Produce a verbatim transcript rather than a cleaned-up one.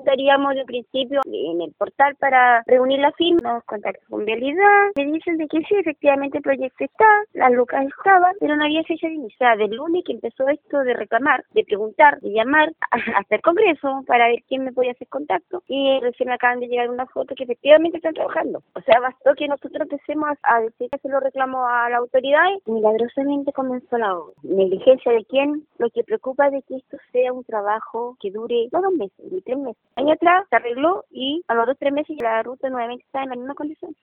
estaríamos de principio en el portal para reunir la firma, nos contactamos con Vialidad, me dicen de que sí, efectivamente el proyecto está, las lucas estaban, pero no había fecha de inicio. O sea, del lunes que empezó esto de reclamar, de preguntar, de llamar hasta el Congreso para ver quién me podía hacer contacto, y recién acaban de llegar una foto que efectivamente están trabajando. O sea, bastó que nosotros empecemos a decir que se lo reclamó a la autoridad y milagrosamente comenzó la obra. ¿Negligencia de quién? Lo que preocupa es de que esto sea un trabajo que dure no dos meses, ni tres meses. Año atrás se arregló y a los dos tres meses la ruta nuevamente está en la misma condición.